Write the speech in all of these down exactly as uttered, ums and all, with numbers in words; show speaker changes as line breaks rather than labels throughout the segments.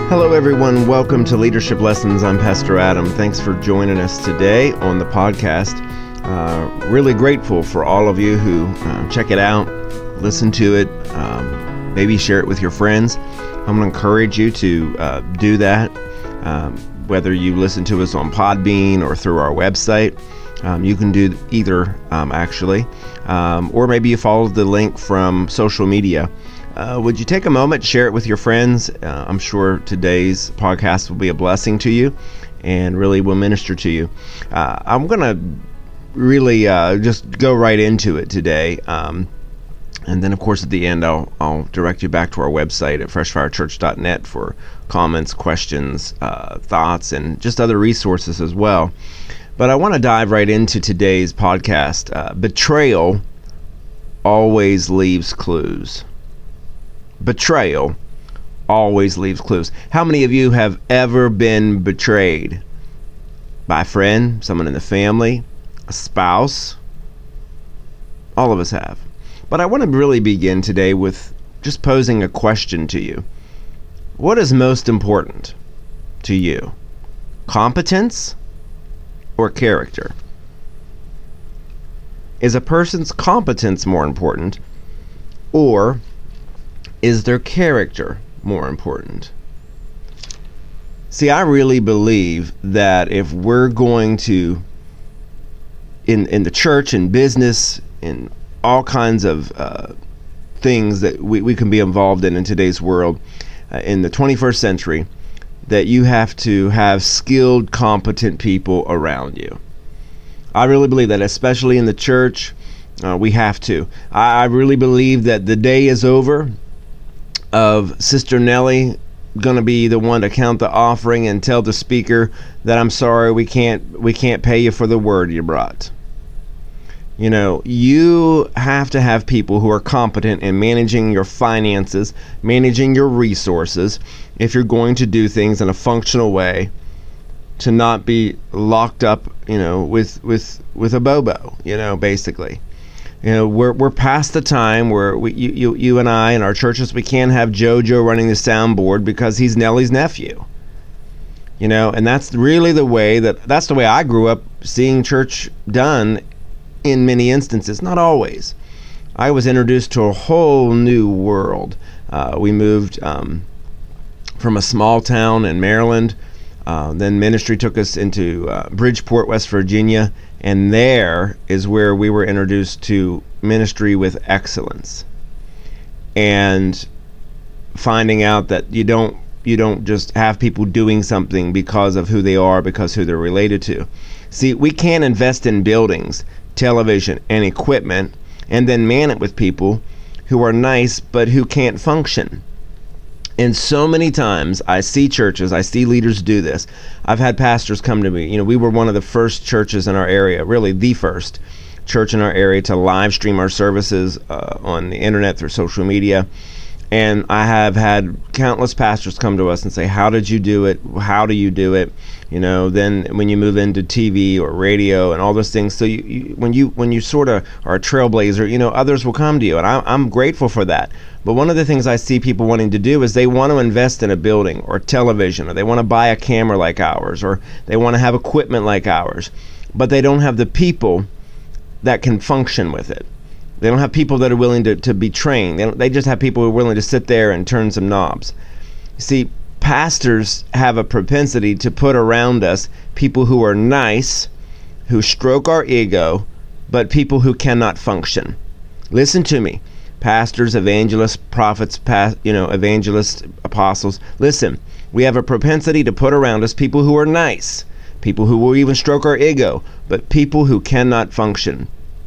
Hello everyone, welcome to Leadership Lessons. I'm Pastor Adam. Thanks for joining us today on the podcast. Uh, really grateful for all of you who uh, check it out, listen to it, um, maybe share it with your friends. I'm going to encourage you to uh, do that, um, whether you listen to us on Podbean or through our website. Um, you can do either, um, actually, um, or maybe you follow the link from social media. Uh, would you take a moment, share it with your friends? Uh, I'm sure today's podcast will be a blessing to you and really will minister to you. Uh, I'm going to really uh, just go right into it today. Um, and then, of course, at the end, I'll, I'll direct you back to our website at fresh fire church dot net for comments, questions, uh, thoughts, and just other resources as well. But I want to dive right into today's podcast. Uh, betrayal always leaves clues. Betrayal always leaves clues. How many of you have ever been betrayed by a friend, someone in the family, a spouse? All of us have. But I want to really begin today with just posing a question to you. What is most important to you? Competence or character? Is a person's competence more important, or is their character more important? See, I really believe that if we're going to, in in the church, in business, in all kinds of uh, things that we, we can be involved in in today's world, uh, in the twenty-first century, that you have to have skilled, competent people around you. I really believe that, especially in the church, uh, we have to. I, I really believe that the day is over of Sister Nellie going to be the one to count the offering and tell the speaker that I'm sorry, we can't we can't pay you for the word you brought. You know, you have to have people who are competent in managing your finances, managing your resources, if you're going to do things in a functional way, to not be locked up, you know, with with with a bobo, you know, basically. You know, we're we're past the time where we, you, you you and I in our churches, we can't have JoJo running the soundboard because he's Nellie's nephew. You know, and that's really the way that that's the way I grew up seeing church done in many instances, not always. I was introduced to a whole new world. Uh, we moved um, from a small town in Maryland. Uh, then ministry took us into uh, Bridgeport, West Virginia, and there is where we were introduced to ministry with excellence, and finding out that you don't you don't just have people doing something because of who they are, because who they're related to. See, we can't invest in buildings, television, and equipment, and then man it with people who are nice but who can't function. And so many times I see churches, I see leaders do this. I've had pastors come to me. You know, we were one of the first churches in our area, really the first church in our area to live stream our services uh, on the internet through social media. And I have had countless pastors come to us and say, how did you do it? How do you do it? You know, then when you move into T V or radio and all those things, so you, you when you when you sort of are a trailblazer, you know, others will come to you, and I, I'm grateful for that. But one of the things I see people wanting to do is they want to invest in a building or television, or they want to buy a camera like ours, or they want to have equipment like ours, but they don't have the people that can function with it. They don't have people that are willing to, to be trained. They, don't, they just have people who are willing to sit there and turn some knobs. You see, pastors have a propensity to put around us people who are nice, who stroke our ego, but people who cannot function. Listen to me. Pastors, evangelists, prophets, past, you know, evangelists, apostles. Listen, we have a propensity to put around us people who are nice, people who will even stroke our ego, but people who cannot function.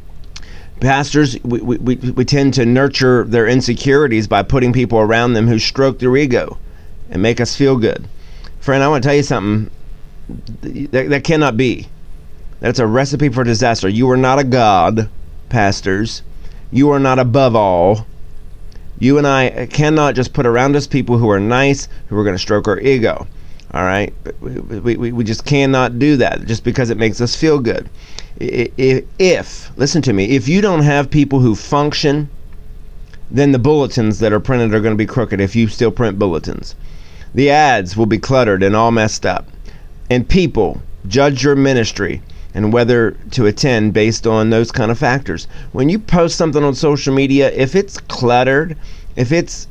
Pastors, we, we, we tend to nurture their insecurities by putting people around them who stroke their ego and make us feel good. Friend, I want to tell you something. That, that cannot be. That's a recipe for disaster. You are not a god, pastors. You are not above all. You and I cannot just put around us people who are nice, who are going to stroke our ego. All right? We, we, we just cannot do that just because it makes us feel good. If, if, listen to me, if you don't have people who function, then the bulletins that are printed are going to be crooked if you still print bulletins. The ads will be cluttered and all messed up. And people judge your ministry and whether to attend based on those kind of factors. When you post something on social media, if it's cluttered, if it's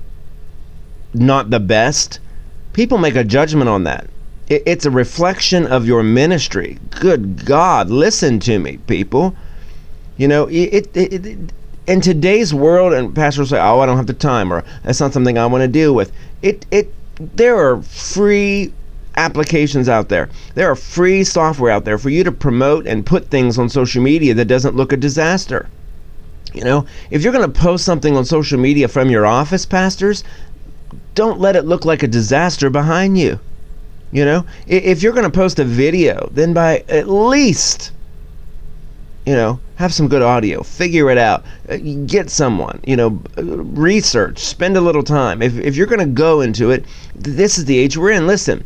not the best, people make a judgment on that. It, it's a reflection of your ministry. Good God, listen to me, people. You know, it, it, it, it in today's world, and pastors say, "Oh, I don't have the time," or "That's not something I want to deal with." It, it, there are free applications out there. There are free software out there for you to promote and put things on social media that doesn't look a disaster. You know, if you're going to post something on social media from your office, pastors, don't let it look like a disaster behind you. You know, if you're going to post a video, then by at least, you know, have some good audio, figure it out, get someone, you know, research, spend a little time. If, if you're going to go into it, this is the age we're in. Listen,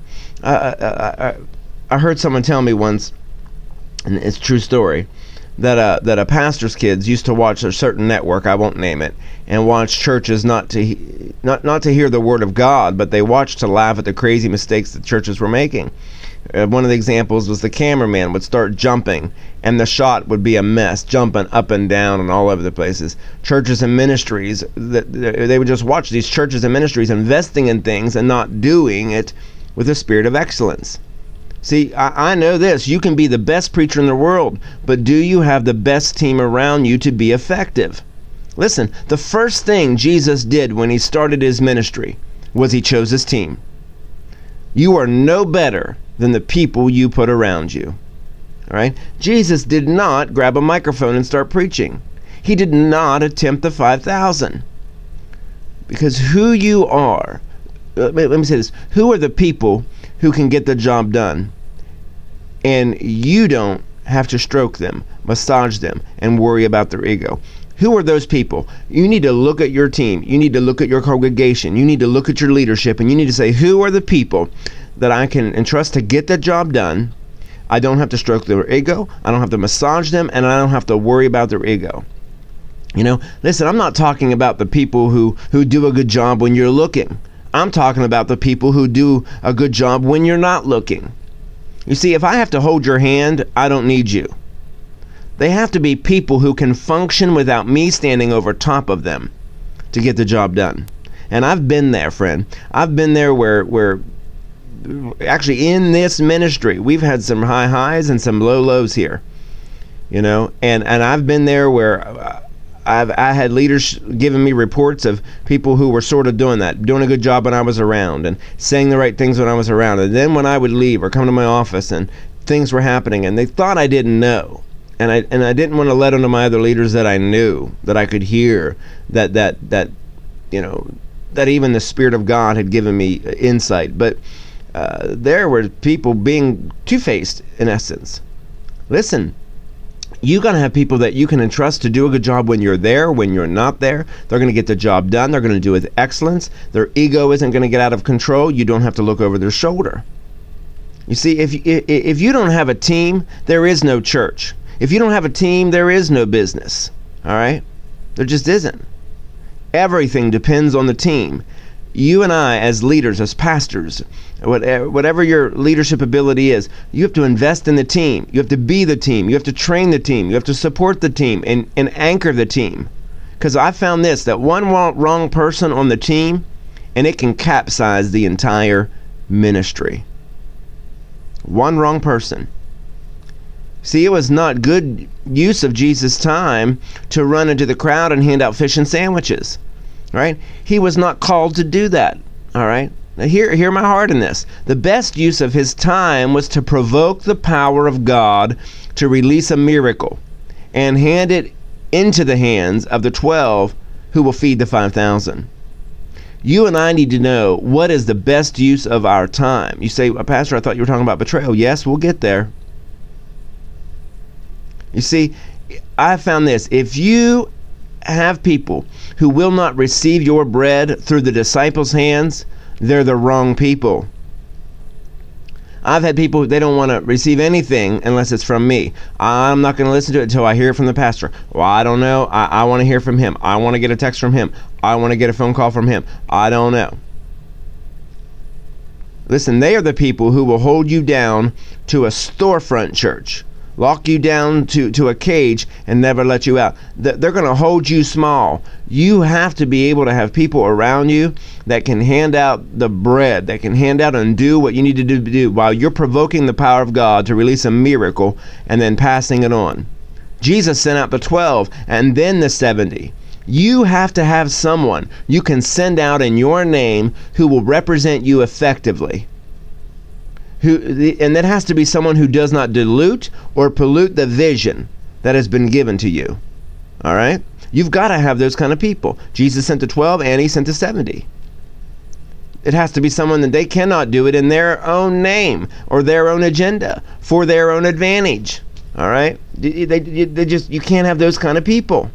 uh, I, I heard someone tell me once, and it's a true story, that uh, that a pastor's kids used to watch a certain network, I won't name it, and watch churches not to he- not not to hear the word of God, but they watched to laugh at the crazy mistakes that churches were making. Uh, one of the examples was the cameraman would start jumping, and the shot would be a mess, jumping up and down and all over the places. Churches and ministries, that they would just watch these churches and ministries investing in things and not doing it with a spirit of excellence. See, I, I know this. You can be the best preacher in the world, but do you have the best team around you to be effective? Listen, the first thing Jesus did when he started his ministry was he chose his team. You are no better than the people you put around you. All right? Jesus did not grab a microphone and start preaching. He did not attempt the five thousand. Because who you are, let me say this, who are the people who can get the job done? And you don't have to stroke them, massage them, and worry about their ego. Who are those people? You need to look at your team. You need to look at your congregation. You need to look at your leadership, and you need to say, who are the people that I can entrust to get the job done? I don't have to stroke their ego. I don't have to massage them, and I don't have to worry about their ego. You know, listen, I'm not talking about the people who, who do a good job when you're looking. I'm talking about the people who do a good job when you're not looking. You see, if I have to hold your hand, I don't need you. They have to be people who can function without me standing over top of them to get the job done. And I've been there, friend. I've been there where, where actually in this ministry, we've had some high highs and some low lows here. You know, and, and I've been there where I've I had leaders giving me reports of people who were sort of doing that, doing a good job when I was around and saying the right things when I was around. And then when I would leave or come to my office and things were happening and they thought I didn't know. And I and I didn't want to let on to my other leaders that I knew, that I could hear, that that that you know, that even the Spirit of God had given me insight. But uh, there were people being two-faced in essence. Listen, you got to have people that you can entrust to do a good job when you're there, when you're not there. They're going to get the job done. They're going to do it with excellence. Their ego isn't going to get out of control. You don't have to look over their shoulder. You see, if if you don't have a team, there is no church. If you don't have a team, there is no business. All right? There just isn't. Everything depends on the team. You and I, as leaders, as pastors, whatever your leadership ability is, you have to invest in the team. You have to be the team. You have to train the team. You have to support the team and, and anchor the team. Because I found this, that one wrong person on the team, and it can capsize the entire ministry. One wrong person. See, it was not good use of Jesus' time to run into the crowd and hand out fish and sandwiches. Right? He was not called to do that. All right? Now hear, hear my heart in this. The best use of his time was to provoke the power of God to release a miracle and hand it into the hands of the twelve who will feed the five thousand. You and I need to know what is the best use of our time. You say, Pastor, I thought you were talking about betrayal. Yes, we'll get there. You see, I found this. If you have people who will not receive your bread through the disciples' hands, they're the wrong people. I've had people, they don't want to receive anything unless it's from me. I'm not going to listen to it until I hear it from the pastor. Well, I don't know. I, I want to hear from him. I want to get a text from him. I want to get a phone call from him. I don't know. Listen, they are the people who will hold you down to a storefront church, lock you down to, to a cage and never let you out. They're going to hold you small. You have to be able to have people around you that can hand out the bread, that can hand out and do what you need to do, do while you're provoking the power of God to release a miracle and then passing it on. Jesus sent out the twelve and then the seventy. You have to have someone you can send out in your name who will represent you effectively. Who, and that has to be someone who does not dilute or pollute the vision that has been given to you. All right? You've got to have those kind of people. Jesus sent the twelve and he sent the seventy. It has to be someone that they cannot do it in their own name or their own agenda for their own advantage. All right? They, they, they just, you can't have those kind of people.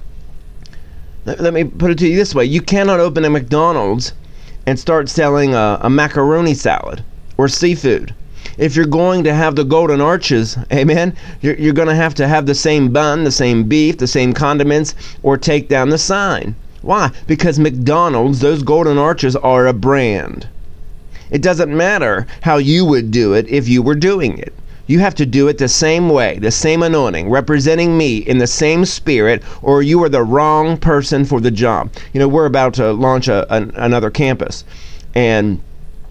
Let me put it to you this way. You cannot open a McDonald's and start selling a, a macaroni salad or seafood. If you're going to have the golden arches, amen, you're, you're going to have to have the same bun, the same beef, the same condiments, or take down the sign. Why? Because McDonald's, those golden arches are a brand. It doesn't matter how you would do it if you were doing it. You have to do it the same way, the same anointing, representing me in the same spirit, or you are the wrong person for the job. You know, we're about to launch a, an, another campus, and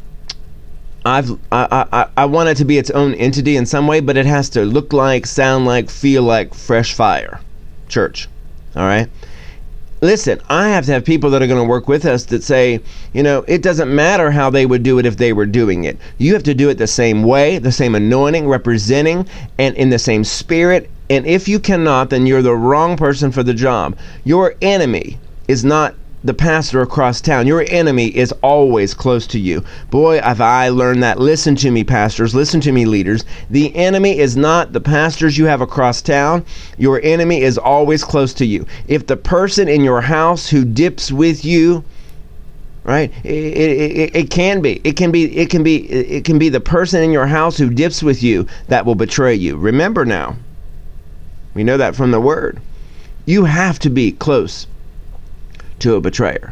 I've I, I, I want it to be its own entity in some way, but it has to look like, sound like, feel like Fresh Fire Church. All right? Listen, I have to have people that are going to work with us that say, you know, it doesn't matter how they would do it if they were doing it. You have to do it the same way, the same anointing, representing, and in the same spirit. And if you cannot, then you're the wrong person for the job. Your enemy is not the pastor across town. Your enemy is always close to you. Boy, have I learned that. Listen to me, pastors. Listen to me, leaders. The enemy is not the pastors you have across town. Your enemy is always close to you. If the person in your house who dips with you, right? It, it, it, it can be. It can be. It can be. It can be the person in your house who dips with you that will betray you. Remember now. We know that from the word. You have to be close to a betrayer.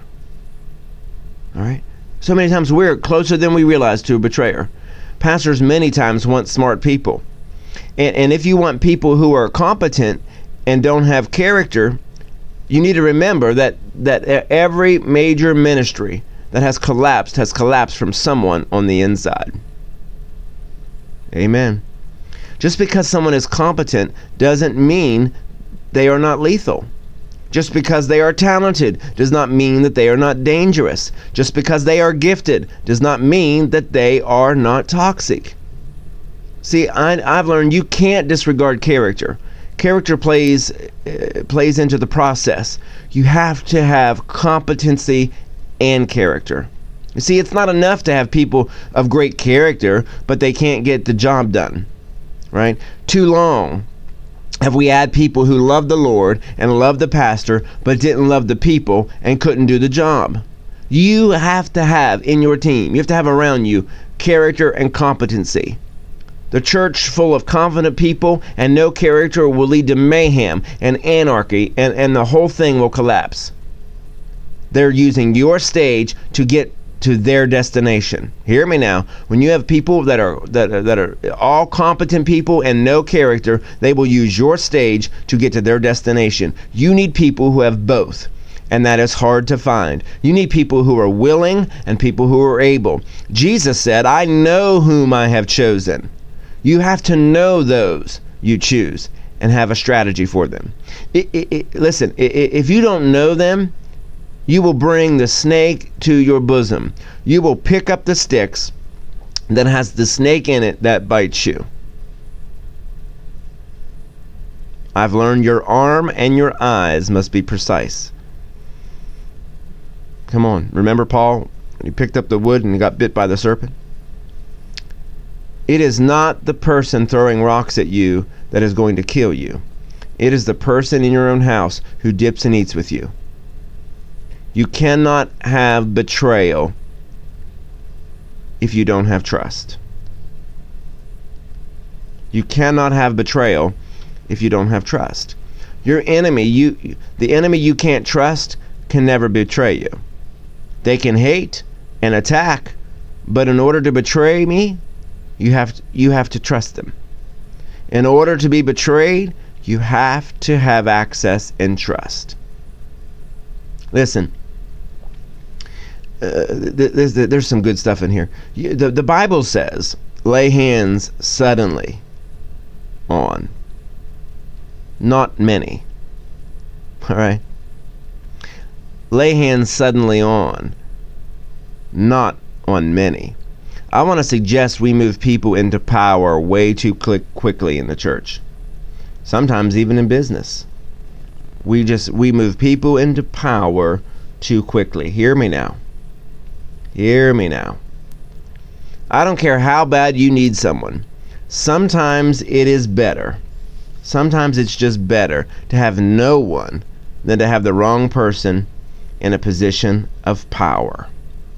All right? So many times we're closer than we realize to a betrayer. Pastors many times want smart people. And, and if you want people who are competent and don't have character, you need to remember that, that every major ministry that has collapsed has collapsed from someone on the inside. Amen. Just because someone is competent doesn't mean they are not lethal. Just because they are talented does not mean that they are not dangerous. Just because they are gifted does not mean that they are not toxic. See, I, I've learned you can't disregard character. Character plays uh, plays into the process. You have to have competency and character. You see, it's not enough to have people of great character, but they can't get the job done. Right? Too long have we had people who loved the Lord and loved the pastor, but didn't love the people and couldn't do the job. You have to have in your team, you have to have around you character and competency. The church full of confident people and no character will lead to mayhem and anarchy, and, and the whole thing will collapse. They're using your stage to get to their destination. Hear me now. When you have people that are that are, that are all competent people and no character, they will use your stage to get to their destination. You need people who have both, and that is hard to find. You need people who are willing and people who are able. Jesus said, "I know whom I have chosen." You have to know those you choose and have a strategy for them. It, it, it, listen, if you don't know them, you will bring the snake to your bosom. You will pick up the sticks that has the snake in it that bites you. I've learned your arm and your eyes must be precise. Come on, remember Paul when he picked up the wood and he got bit by the serpent? It is not the person throwing rocks at you that is going to kill you. It is the person in your own house who dips and eats with you. You cannot have betrayal if you don't have trust. You cannot have betrayal if you don't have trust. Your enemy, you, the enemy you can't trust can never betray you. They can hate and attack, But in order to betray me, you have to, you have to trust them. In order to be betrayed, you have to have access and trust. Listen, uh, there's, there's some good stuff in here. You, the, the Bible says, lay hands suddenly on. Not many. All right? Lay hands suddenly on. Not on many. I want to suggest we move people into power way too quick, quickly in the church. Sometimes even in business. We just, we move people into power too quickly. Hear me now. Hear me now. I don't care how bad you need someone. Sometimes it is better. Sometimes it's just better to have no one than to have the wrong person in a position of power.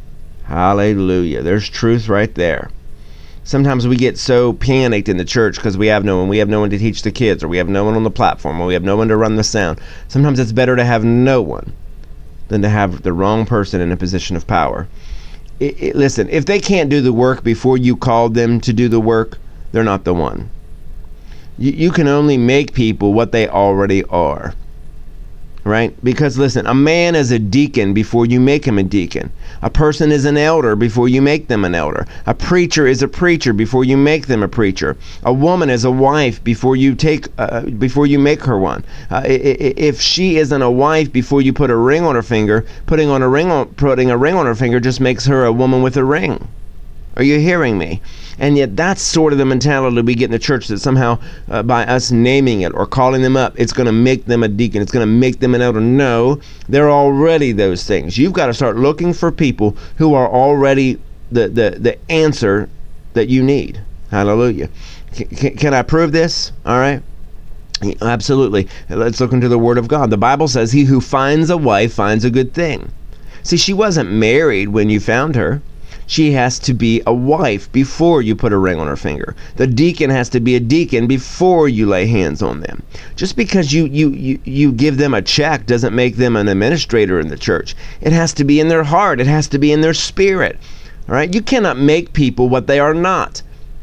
Hallelujah. There's truth right there. Sometimes we get so panicked in the church because we have no one. We have no one to teach the kids, or we have no one on the platform, or we have no one to run the sound. Sometimes it's better to have no one than to have the wrong person in a position of power. It, it, listen, if they can't do the work before you called them to do the work, they're not the one. You, you can only make people what they already are. Right? Because listen, a man is a deacon before you make him a deacon. A person is an elder before you make them an elder. A preacher is a preacher before you make them a preacher. A woman is a wife before you take, uh, before you make her one. Uh, if she isn't a wife before you put a ring on her finger, putting on a ring on, putting a ring on her finger just makes her a woman with a ring. Are you hearing me? And yet that's sort of the mentality we get in the church, that somehow uh, by us naming it or calling them up, it's going to make them a deacon. It's going to make them an elder. No, they're already those things. You've got to start looking for people who are already the, the, the answer that you need. Hallelujah. C- can I prove this? All right. Absolutely. Let's look into the Word of God. The Bible says, he who finds a wife finds a good thing. See, she wasn't married when you found her. She has to be a wife before you put a ring on her finger. The deacon has to be a deacon before you lay hands on them. Just because you, you, you, you give them a check doesn't make them an administrator in the church. It has to be in their heart. It has to be in their spirit. All right? You cannot make people what they are not.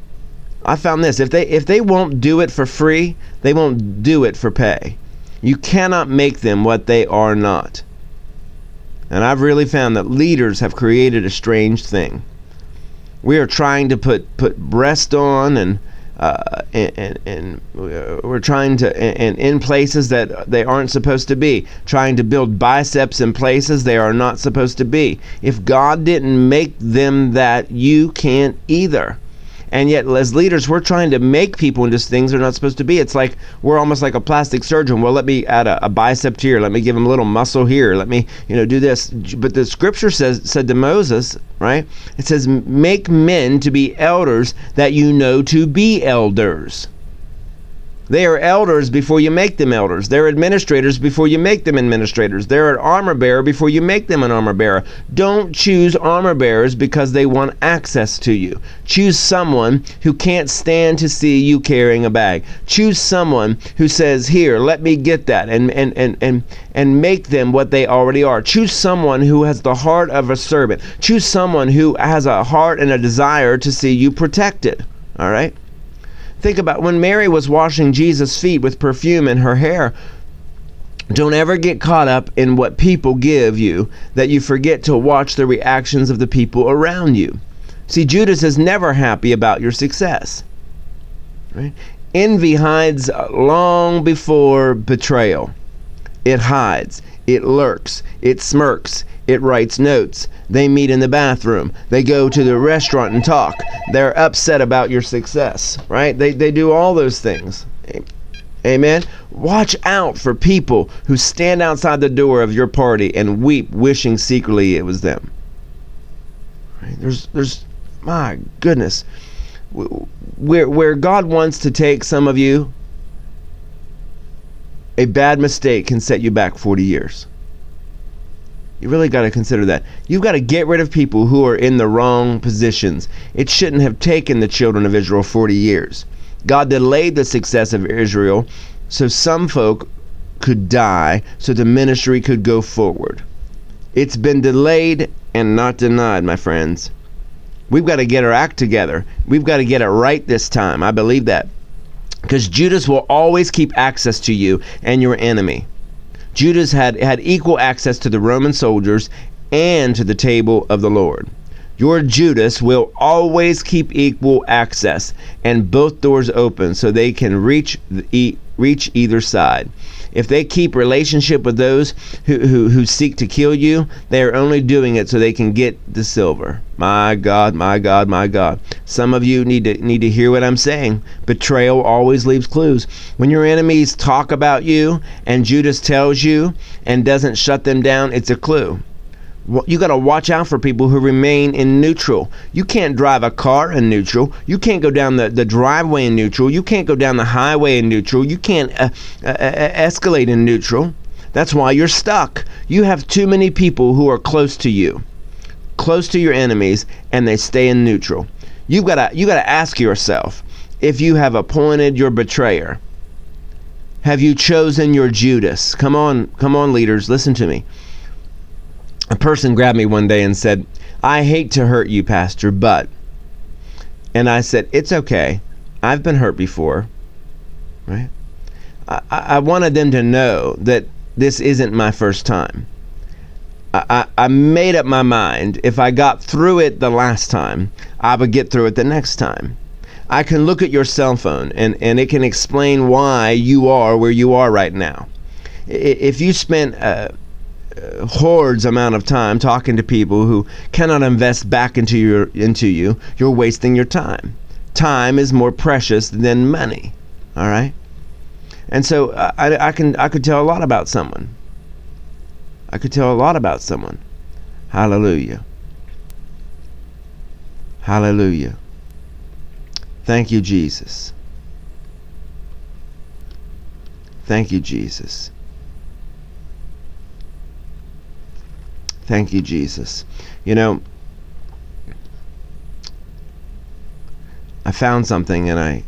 I found this. If they, if they won't do it for free, they won't do it for pay. You cannot make them what they are not. And I've really found that leaders have created a strange thing. We are trying to put, put breast on and uh, and, and, and we're trying to, and in places that they aren't supposed to be. Trying to build biceps in places they are not supposed to be. If God didn't make them that, you can't either. And yet, as leaders, we're trying to make people into things they're not supposed to be. It's like we're almost like a plastic surgeon. Well, let me add a, a bicep here. Let me give him a little muscle here. Let me, you know, do this. But the scripture says, said to Moses, right? It says, make men to be elders that you know to be elders. They are elders before you make them elders. They're administrators before you make them administrators. They're an armor bearer before you make them an armor bearer. Don't choose armor bearers because they want access to you. Choose someone who can't stand to see you carrying a bag. Choose someone who says, here, let me get that, and, and, and, and, and make them what they already are. Choose someone who has the heart of a servant. Choose someone who has a heart and a desire to see you protected. All right? Think about when Mary was washing Jesus' feet with perfume in her hair. Don't ever get caught up in what people give you that you forget to watch the reactions of the people around you. See, Judas is never happy about your success. Right? Envy hides long before betrayal. It hides. It lurks. It smirks. It writes notes. They meet in the bathroom. They go to the restaurant and talk. They're upset about your success, right? They, they do all those things. Amen? Watch out for people who stand outside the door of your party and weep, wishing secretly it was them. Right? There's, there's, my goodness. Where, where God wants to take some of you, a bad mistake can set you back forty years. You really got to consider that. You've got to get rid of people who are in the wrong positions. It shouldn't have taken the children of Israel forty years. God delayed the success of Israel so some folk could die, so the ministry could go forward. It's been delayed and not denied, my friends. We've got to get our act together. We've got to get it right this time. I believe that. Because Judas will always keep access to you and your enemy. Judas had, had equal access to the Roman soldiers and to the table of the Lord. Your Judas will always keep equal access and both doors open so they can reach the, reach either side. If they keep relationship with those who, who, who seek to kill you, they are only doing it so they can get the silver. My God, my God, my God. Some of you need to need to hear what I'm saying. Betrayal always leaves clues. When your enemies talk about you and Judas tells you and doesn't shut them down, it's a clue. You got to watch out for people who remain in neutral. You can't drive a car in neutral. You can't go down the, the driveway in neutral. You can't go down the highway in neutral. You can't uh, uh, escalate in neutral. That's why you're stuck. You have too many people who are close to you, close to your enemies, and they stay in neutral. You've got to you got to ask yourself if you have appointed your betrayer. Have you chosen your Judas? Come on, come on, leaders, listen to me. A person grabbed me one day and said, I hate to hurt you, Pastor, but... And I said, it's okay. I've been hurt before. Right? I, I wanted them to know that this isn't my first time. I, I, I made up my mind. If I got through it the last time, I would get through it the next time. I can look at your cell phone, and, and it can explain why you are where you are right now. If you spent... Uh, Uh, hordes amount of time talking to people who cannot invest back into your into you, you're wasting your time. Time is more precious than money. All right, and so uh, I, I can I could tell a lot about someone. I could tell a lot about someone. Hallelujah. Hallelujah. Thank you, Jesus. Thank you, Jesus. Thank you, Jesus. You know, I found something and I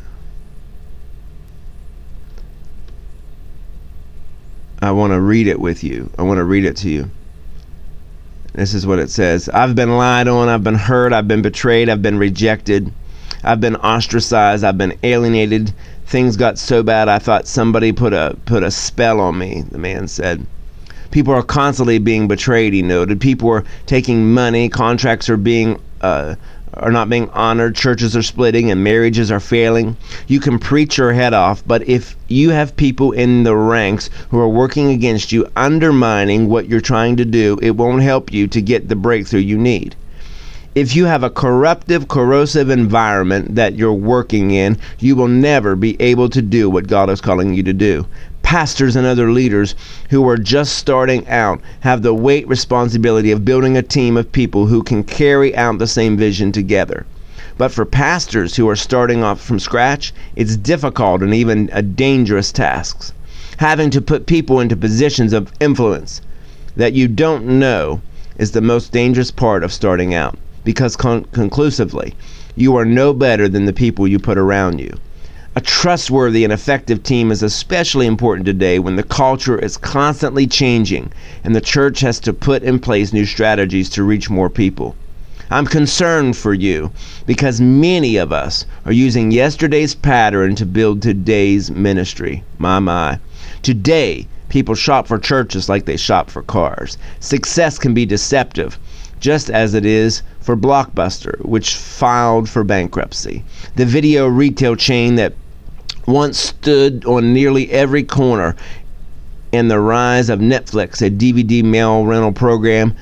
I want to read it with you. I want to read it to you. This is what it says. I've been lied on, I've been hurt, I've been betrayed, I've been rejected, I've been ostracized, I've been alienated. Things got so bad I thought somebody put a put a spell on me, the man said. People are constantly being betrayed, he noted. People are taking money. Contracts are being uh, are not being honored. Churches are splitting and marriages are failing. You can preach your head off, but if you have people in the ranks who are working against you, undermining what you're trying to do, it won't help you to get the breakthrough you need. If you have a corruptive, corrosive environment that you're working in, you will never be able to do what God is calling you to do. Pastors and other leaders who are just starting out have the weight responsibility of building a team of people who can carry out the same vision together. But for pastors who are starting off from scratch, it's difficult and even a dangerous task. Having to put people into positions of influence that you don't know is the most dangerous part of starting out, because con- conclusively, you are no better than the people you put around you. A trustworthy and effective team is especially important today when the culture is constantly changing and the church has to put in place new strategies to reach more people. I'm concerned for you because many of us are using yesterday's pattern to build today's ministry. My, my. Today, people shop for churches like they shop for cars. Success can be deceptive, just as it is for Blockbuster, which filed for bankruptcy. The video retail chain that once stood on nearly every corner, and the rise of Netflix, a D V D mail rental program,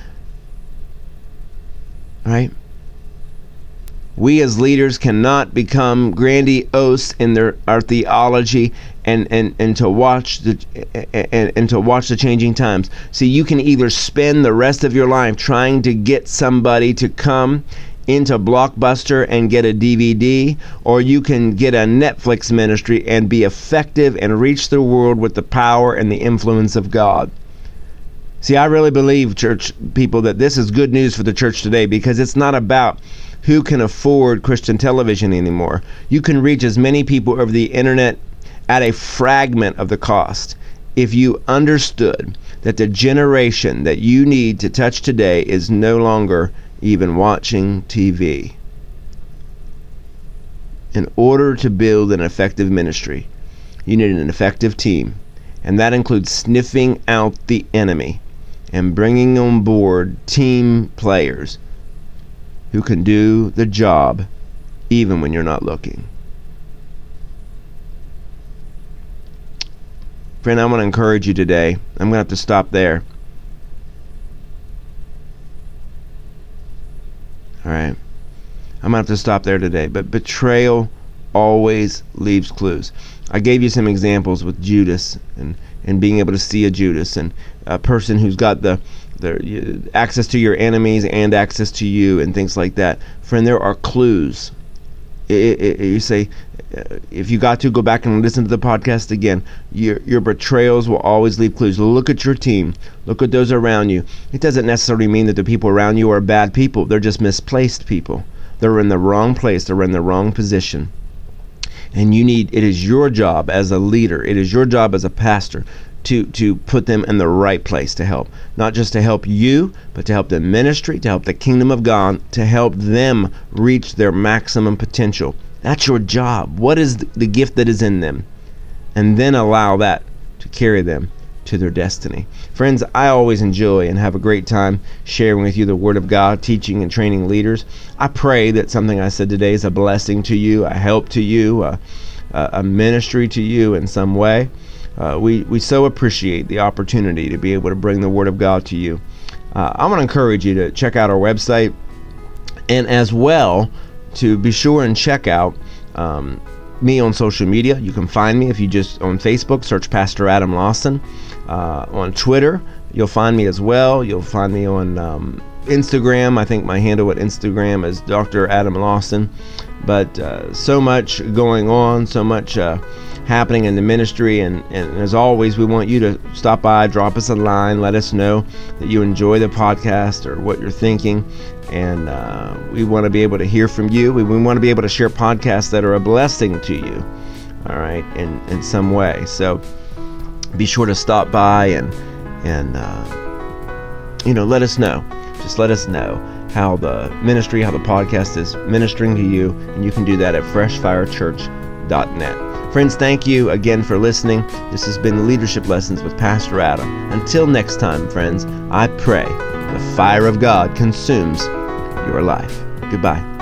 right? We as leaders cannot become grandiose in their our theology and, and, and to watch the and, and to watch the changing times. See, you can either spend the rest of your life trying to get somebody to come into Blockbuster and get a D V D, or you can get a Netflix ministry and be effective and reach the world with the power and the influence of God. See, I really believe, church people, that this is good news for the church today, because it's not about who can afford Christian television anymore. You can reach as many people over the internet at a fragment of the cost if you understood that the generation that you need to touch today is no longer even watching T V. In order to build an effective ministry, you need an effective team, and that includes sniffing out the enemy and bringing on board team players who can do the job even when you're not looking. Friend, I want to encourage you today. I'm going to have to stop there. All right. I'm going to have to stop there today. But betrayal always leaves clues. I gave you some examples with Judas and, and being able to see a Judas and a person who's got the, the access to your enemies and access to you and things like that. Friend, there are clues. It, it, it, you say, if you got to, go back and listen to the podcast again. Your your betrayals will always leave clues. Look at your team. Look at those around you. It doesn't necessarily mean that the people around you are bad people. They're just misplaced people. They're in the wrong place. They're in the wrong position. And you need, it is your job as a leader, it is your job as a pastor to, to put them in the right place to help. Not just to help you, but to help the ministry, to help the kingdom of God, to help them reach their maximum potential. That's your job. What is the gift that is in them? And then allow that to carry them to their destiny. Friends, I always enjoy and have a great time sharing with you the Word of God, teaching and training leaders. I pray that something I said today is a blessing to you, a help to you, a, a ministry to you in some way. Uh, we, we so appreciate the opportunity to be able to bring the Word of God to you. Uh, I want to encourage you to check out our website, and as well to be sure and check out um, me on social media. You can find me if you just on Facebook search Pastor Adam Lawson. Uh, on Twitter, you'll find me as well. You'll find me on um, Instagram. I think my handle at Instagram is Doctor Adam Lawson. But uh, so much going on, so much uh, happening in the ministry, and, and as always, we want you to stop by, drop us a line, let us know that you enjoy the podcast or what you're thinking, and uh, we want to be able to hear from you. We, we want to be able to share podcasts that are a blessing to you, all right, in, in some way. So be sure to stop by and, and uh, you know, let us know. Just let us know how the ministry, how the podcast is ministering to you, and you can do that at fresh fire church dot net. Friends, thank you again for listening. This has been the Leadership Lessons with Pastor Adam. Until next time, friends, I pray the fire of God consumes your life. Goodbye.